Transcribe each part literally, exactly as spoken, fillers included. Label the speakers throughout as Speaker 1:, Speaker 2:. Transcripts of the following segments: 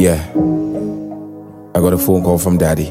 Speaker 1: Yeah. I got a phone call from daddy.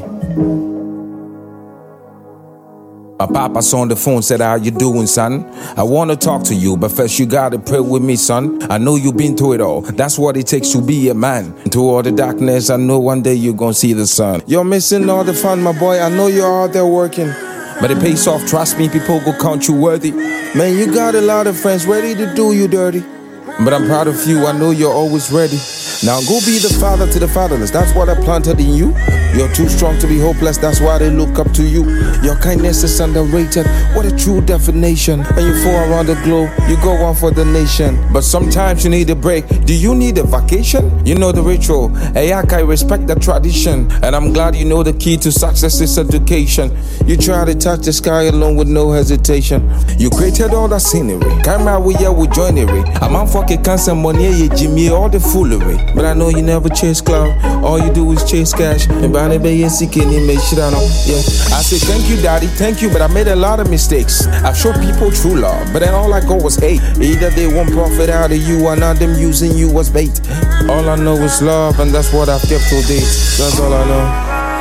Speaker 1: My papa's on the phone, said, how you doing, son? I want to talk to you, but first you gotta pray with me, son. I know you've been through it all. That's what it takes to be a man. Through all the darkness, I know one day you're gonna see the sun. You're missing all the fun, my boy. I know you're out there working, but it pays off, trust me, people go count you worthy. Man, you got a lot of friends ready to do you dirty, but I'm proud of you, I know you're always ready. Now go be the father to the fatherless, that's what I planted in you. You're too strong to be hopeless, that's why they look up to you. Your kindness is underrated, what a true definition. When you fall around the globe, you go on for the nation. But sometimes you need a break, do you need a vacation? You know the ritual, hey, I respect the tradition. And I'm glad you know the key to success is education. You try to touch the sky alone with no hesitation. You created all that scenery, camera we here with joinery. I'm on fucking cancer money, you Jimmy, all the foolery. But I know you never chase cloud, all you do is chase cash. And by the way, you can make shit I know. Yeah, I say thank you, daddy, thank you, but I made a lot of mistakes. I've showed people true love, but then all I got was hate. Either they want profit out of you or not them using you as bait. All I know is love, and that's what I've kept till date. That's all I know.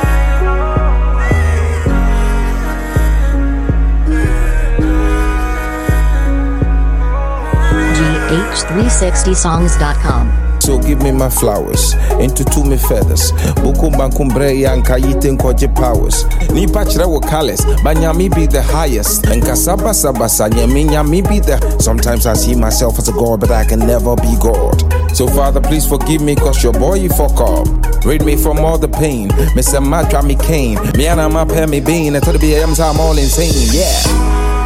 Speaker 2: G H three sixty songs dot com.
Speaker 1: So give me my flowers, into me feathers. Buku bankumbre yanka yitin koje powers. Ni pachira wo kales, banyami be the highest. And kasaba sabasa nyami nyami be the. Sometimes I see myself as a god, but I can never be God. So Father, please forgive me, cause your boy you fuck up. Rid me from all the pain. Mister Matra me cane. Me and I'm up here me bean. I told the B Ms I'm all insane, yeah.